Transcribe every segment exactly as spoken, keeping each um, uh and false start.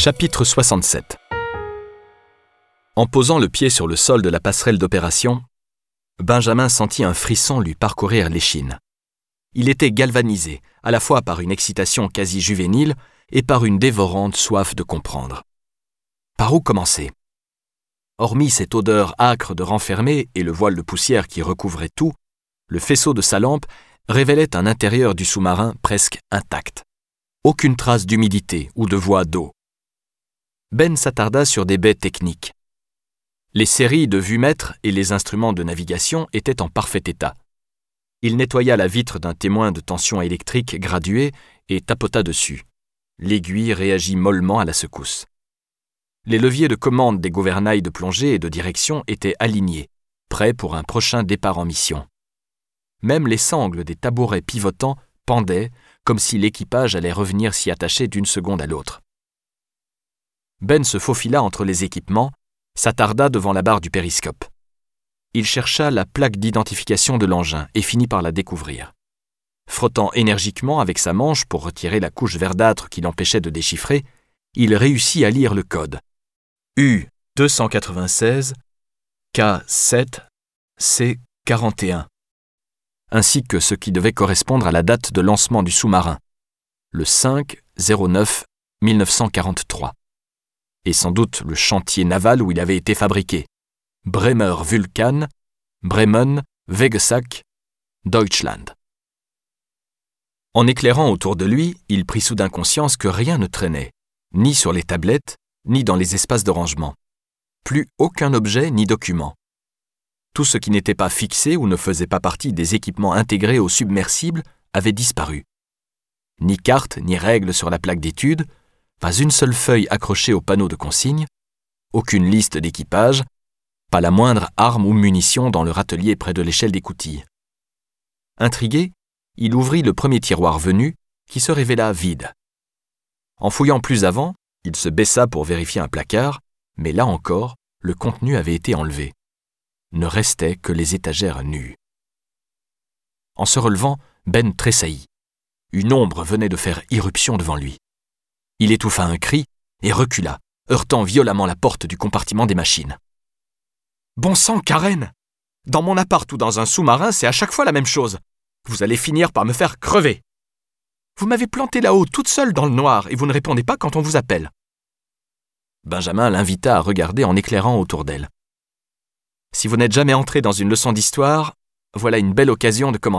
Chapitre soixante-sept. En posant le pied sur le sol de la passerelle d'opération, Benjamin sentit un frisson lui parcourir l'échine. Il était galvanisé, à la fois par une excitation quasi juvénile et par une dévorante soif de comprendre. Par où commencer ? Hormis cette odeur âcre de renfermé et le voile de poussière qui recouvrait tout, le faisceau de sa lampe révélait un intérieur du sous-marin presque intact. Aucune trace d'humidité ou de voie d'eau. Ben s'attarda sur des baies techniques. Les séries de vue-mètres et les instruments de navigation étaient en parfait état. Il nettoya la vitre d'un témoin de tension électrique graduée et tapota dessus. L'aiguille réagit mollement à la secousse. Les leviers de commande des gouvernails de plongée et de direction étaient alignés, prêts pour un prochain départ en mission. Même les sangles des tabourets pivotants pendaient, comme si l'équipage allait revenir s'y attacher d'une seconde à l'autre. Ben se faufila entre les équipements, s'attarda devant la barre du périscope. Il chercha la plaque d'identification de l'engin et finit par la découvrir. Frottant énergiquement avec sa manche pour retirer la couche verdâtre qui l'empêchait de déchiffrer, il réussit à lire le code. U deux cent quatre-vingt-seize, K sept, C quarante et un, ainsi que ce qui devait correspondre à la date de lancement du sous-marin, le cinq zéro neuf mille neuf cent quarante-trois, et sans doute le chantier naval où il avait été fabriqué, Bremer Vulkan, Bremen, Wegesack, Deutschland. En éclairant autour de lui, il prit soudain conscience que rien ne traînait, ni sur les tablettes, ni dans les espaces de rangement. Plus aucun objet ni document. Tout ce qui n'était pas fixé ou ne faisait pas partie des équipements intégrés au submersible avait disparu. Ni carte, ni règles sur la plaque d'études, pas une seule feuille accrochée au panneau de consigne, aucune liste d'équipage, pas la moindre arme ou munition dans le râtelier près de l'échelle d'écoutille. Intrigué, il ouvrit le premier tiroir venu, qui se révéla vide. En fouillant plus avant, il se baissa pour vérifier un placard, mais là encore, le contenu avait été enlevé. Ne restaient que les étagères nues. En se relevant, Ben tressaillit. Une ombre venait de faire irruption devant lui. Il étouffa un cri et recula, heurtant violemment la porte du compartiment des machines. « Bon sang, Karen! Dans mon appart ou dans un sous-marin, c'est à chaque fois la même chose. Vous allez finir par me faire crever. Vous m'avez planté là-haut toute seule dans le noir et vous ne répondez pas quand on vous appelle. » Benjamin l'invita à regarder en éclairant autour d'elle. « Si vous n'êtes jamais entré dans une leçon d'histoire, voilà une belle occasion de commencer. »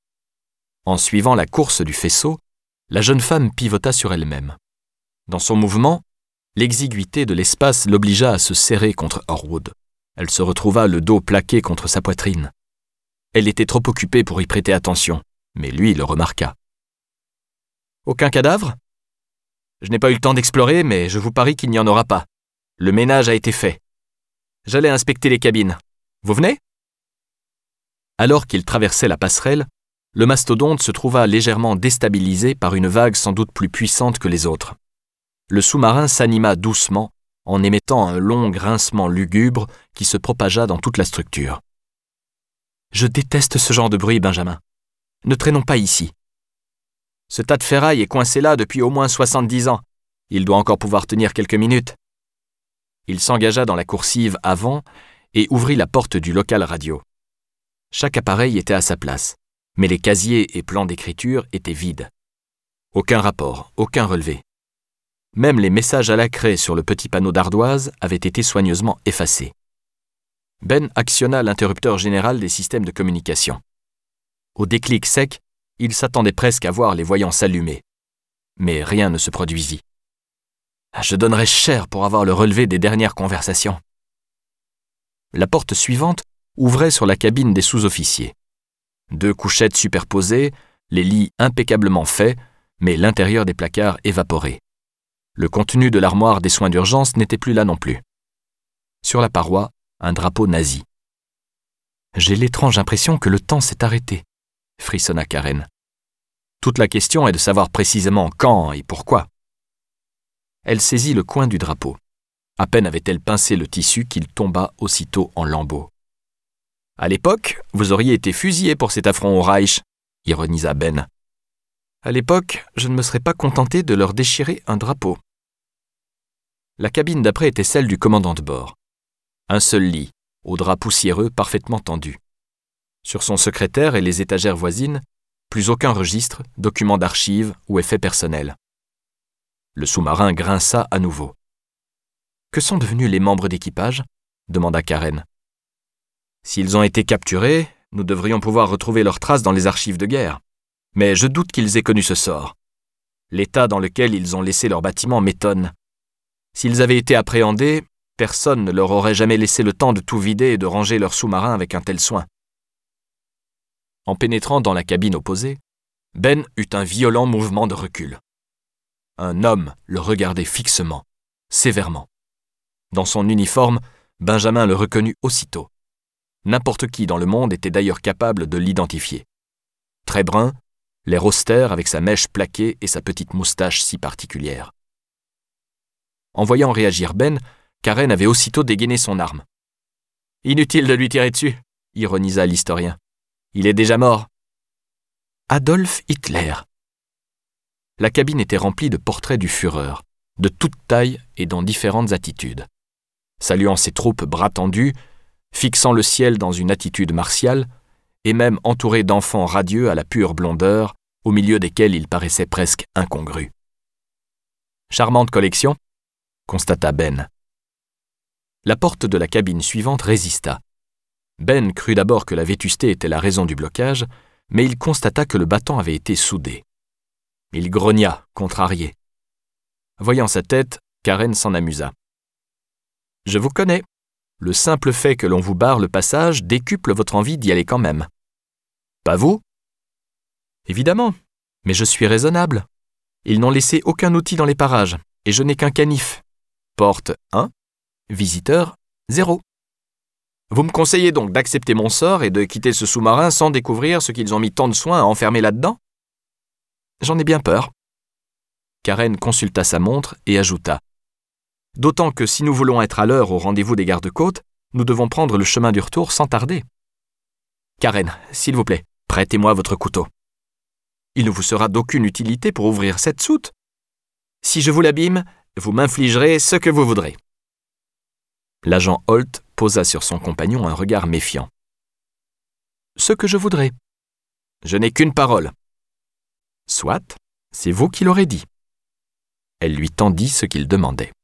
En suivant la course du faisceau, la jeune femme pivota sur elle-même. Dans son mouvement, l'exiguïté de l'espace l'obligea à se serrer contre Horwood. Elle se retrouva le dos plaqué contre sa poitrine. Elle était trop occupée pour y prêter attention, mais lui le remarqua. « Aucun cadavre ? Je n'ai pas eu le temps d'explorer, mais je vous parie qu'il n'y en aura pas. Le ménage a été fait. J'allais inspecter les cabines. Vous venez ?» Alors qu'il traversait la passerelle, le mastodonte se trouva légèrement déstabilisé par une vague sans doute plus puissante que les autres. Le sous-marin s'anima doucement, en émettant un long grincement lugubre qui se propagea dans toute la structure. « Je déteste ce genre de bruit, Benjamin. Ne traînons pas ici. Ce tas de ferraille est coincé là depuis au moins soixante-dix ans. Il doit encore pouvoir tenir quelques minutes. » Il s'engagea dans la coursive avant et ouvrit la porte du local radio. Chaque appareil était à sa place, mais les casiers et plans d'écriture étaient vides. Aucun rapport, aucun relevé. Même les messages à la craie sur le petit panneau d'ardoise avaient été soigneusement effacés. Ben actionna l'interrupteur général des systèmes de communication. Au déclic sec, il s'attendait presque à voir les voyants s'allumer. Mais rien ne se produisit. « Je donnerais cher pour avoir le relevé des dernières conversations. » La porte suivante ouvrait sur la cabine des sous-officiers. Deux couchettes superposées, les lits impeccablement faits, mais l'intérieur des placards évaporé. Le contenu de l'armoire des soins d'urgence n'était plus là non plus. Sur la paroi, un drapeau nazi. « J'ai l'étrange impression que le temps s'est arrêté, » frissonna Karen. « Toute la question est de savoir précisément quand et pourquoi. » Elle saisit le coin du drapeau. À peine avait-elle pincé le tissu qu'il tomba aussitôt en lambeaux. « À l'époque, vous auriez été fusillé pour cet affront au Reich, » ironisa Ben. « À l'époque, je ne me serais pas contenté de leur déchirer un drapeau. » La cabine d'après était celle du commandant de bord. Un seul lit, aux draps poussiéreux parfaitement tendus. Sur son secrétaire et les étagères voisines, plus aucun registre, document d'archives ou effet personnel. Le sous-marin grinça à nouveau. « Que sont devenus les membres d'équipage » demanda Karen. « S'ils ont été capturés, nous devrions pouvoir retrouver leurs traces dans les archives de guerre. Mais je doute qu'ils aient connu ce sort. L'état dans lequel ils ont laissé leur bâtiment m'étonne. S'ils avaient été appréhendés, personne ne leur aurait jamais laissé le temps de tout vider et de ranger leur sous-marin avec un tel soin. » En pénétrant dans la cabine opposée, Ben eut un violent mouvement de recul. Un homme le regardait fixement, sévèrement. Dans son uniforme, Benjamin le reconnut aussitôt. N'importe qui dans le monde était d'ailleurs capable de l'identifier. Très brun, l'air austère avec sa mèche plaquée et sa petite moustache si particulière. En voyant réagir Ben, Karen avait aussitôt dégainé son arme. « Inutile de lui tirer dessus », ironisa l'historien. « Il est déjà mort. » Adolf Hitler. La cabine était remplie de portraits du Führer, de toutes tailles et dans différentes attitudes. Saluant ses troupes bras tendus, fixant le ciel dans une attitude martiale, et même entouré d'enfants radieux à la pure blondeur, au milieu desquels il paraissait presque incongru. « Charmante collection », constata Ben. La porte de la cabine suivante résista. Ben crut d'abord que la vétusté était la raison du blocage, mais il constata que le battant avait été soudé. Il grogna, contrarié. Voyant sa tête, Karen s'en amusa. « Je vous connais. Le simple fait que l'on vous barre le passage décuple votre envie d'y aller quand même. »« Pas vous ?»« Évidemment, mais je suis raisonnable. Ils n'ont laissé aucun outil dans les parages, et je n'ai qu'un canif. Porte un, visiteur zéro. Vous me conseillez donc d'accepter mon sort et de quitter ce sous-marin sans découvrir ce qu'ils ont mis tant de soin à enfermer là-dedans ? J'en ai bien peur. » Karen consulta sa montre et ajouta. « D'autant que si nous voulons être à l'heure au rendez-vous des gardes-côtes, nous devons prendre le chemin du retour sans tarder. Karen, s'il vous plaît, prêtez-moi votre couteau. Il ne vous sera d'aucune utilité pour ouvrir cette soute. Si je vous l'abîme, vous m'infligerez ce que vous voudrez. » L'agent Holt posa sur son compagnon un regard méfiant. « Ce que je voudrais. Je n'ai qu'une parole. » « Soit, c'est vous qui l'aurez dit. » Elle lui tendit ce qu'il demandait.